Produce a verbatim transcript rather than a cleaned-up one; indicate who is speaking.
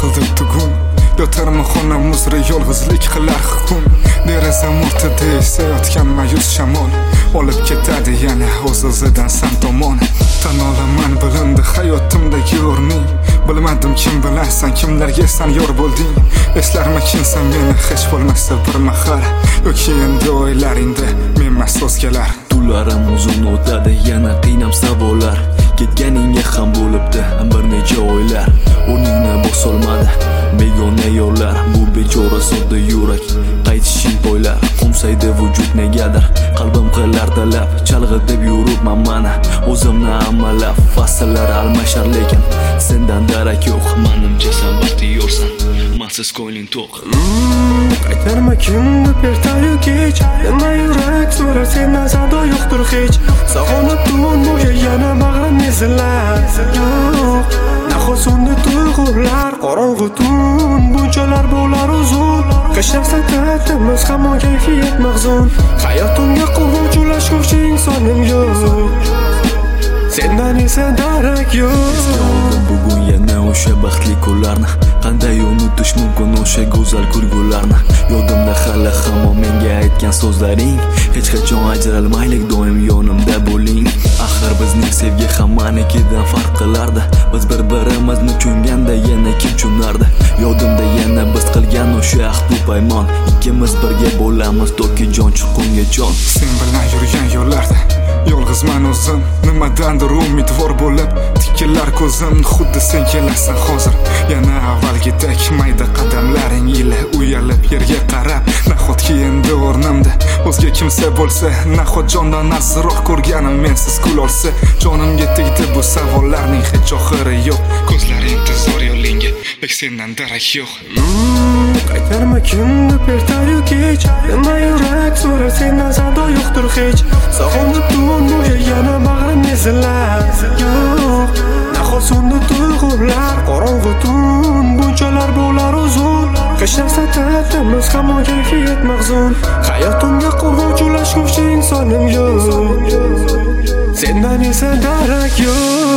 Speaker 1: sohilda tugun yotarmi xonam uzra yolg'izlik qilar hukm derazam o'rtada esayotgan mayus shamol olib ketadi yana o'z-o'zidan san tomon tan olaman bilindi hayotimdagi o'rning bilmadim kim bilasan kimlarga san yor bo'lding eslarmikinsan meni hech bo'lmasa bir mahal yoki endi o'ylaringda menmas o'zgalar
Speaker 2: tunlarim uzun o'tadi yana qiynab savollar ketganingga ham bo'libdi bir necha oylar o'rningni bosolmadi begona yo'llar bu bechora sodda yurak qaytishing poylar qo'msaydi vujud negadir qalbim qilar talab chalg'itib yuribman mana o'zimni amalab fasllar almashar lekin sendan darak yo'q menimcha sen baxtiyorsan mansiz ko'ngling to'q
Speaker 3: qaytarma kimni ertayu kech nima yurak so'rar sendan sado yo'qdir hech sog'inib tun bo'yi yana bag'rim ezillar yo'q nahot so'ndi tuyg'ular qorong'u tun bunchalar bo'lar uzun qishlar sakratimiz hamon kayfiyat mahzun hayotimga quvonch ulashguvchi insonim yo'q sendan esa darak yo'q
Speaker 2: bugun yana o'sha baxtli kunlarni qanday unutish mumkin o'sha go'zal kulgularni yodimda hali hamon menga aytgan so'zlaring hech qachon ajralmaylik doim yonimda bo'ling axir bizning sevgi hammanikidan farq qilardi biz bir birimizni tushunganda yana kim tushunardi yodimda yana biz qilgan o'sha ahd paymon ikkimiz birga bo'lamiz toki jon chiqqunga jon
Speaker 1: sen bilan yurgan yo'llarda yolg'izman o'zim nimadandir umidvor bo'lib tikillar ko'zim xuddi sen kelasan hozir yana avvalgidek mayda qadamlaring ila uyalib yerga qarab nahotki endi o'rnimda o'zga kimsa bo'lsa nahot jondan azizroq ko'rganim mensiz kul olsa jonimga tegdi bu savollarning hech oxiri yo'q ko'zlar intizor yo'lingga lek sendan darak yo'q
Speaker 3: qaytarma kimni ertayu kech nima yurak so'rar sendan sado yo'qdir hech sog'inib tun bo'yi yana bag'rim ezillar yo'q nahot so'ndi tuyg'ular qorong'u tun bunchalar bo'lar uzun qishlar sakratimiz hamon kayfiyat mahzun hayotimga quvonch ulashguvchi insonim yo'q sendan esa darak yo'q